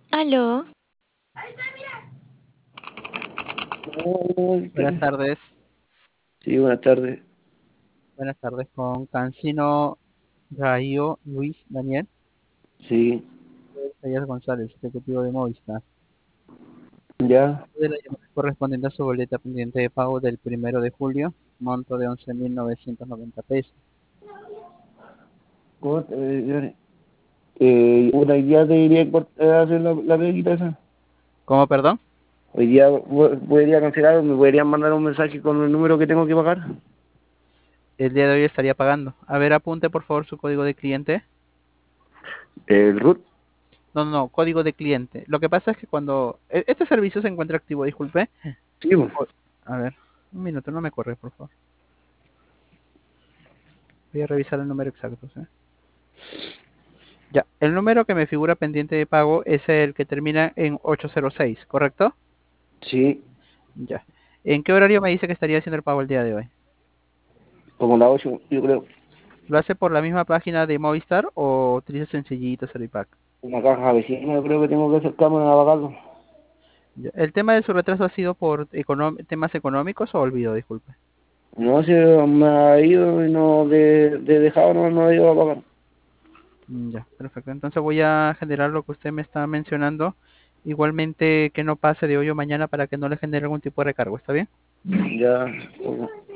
Aló, Oh, Buenas tardes, sí, buenas tardes. buenas tardes con Cancino Rayo Luis Daniel, Sí, Sayas González, ejecutivo de Movistar. ya. De la llamada correspondiente a su boleta pendiente de pago del 1 de julio, monto de 11.990 pesos. Hoy día te iría a hacer la peguita esa. ¿Cómo, perdón? Hoy día podría cancelar o me podrían mandar un mensaje con el número que tengo que pagar. El día de hoy estaría pagando. A ver, apunte por favor su código de cliente. El root. No, no, no, código de cliente. Lo que pasa es que cuando este servicio se encuentra activo, disculpe. Sí, pues. O- A ver, un minuto, no me corre, por favor. Voy a revisar el número exacto, ¿sí? Ya, el número que me figura pendiente de pago es el que termina en 806, ¿correcto? Sí, Ya. ¿En qué horario me dice que estaría haciendo el pago el día de hoy? como la 8 yo creo. ¿Lo hace por la misma página de Movistar o utiliza Sencillito Servipack? Una caja vecina, yo creo que tengo que acercarme a pagarlo. Ya. ¿El tema de su retraso ha sido por temas económicos o olvido? Disculpe. No sé, me ha ido y no de dejado, no he ido a pagar. Ya, perfecto. Entonces voy a generar lo que usted me está mencionando. Igualmente que no pase de hoy o mañana para que no le genere algún tipo de recargo, ¿está bien? Ya,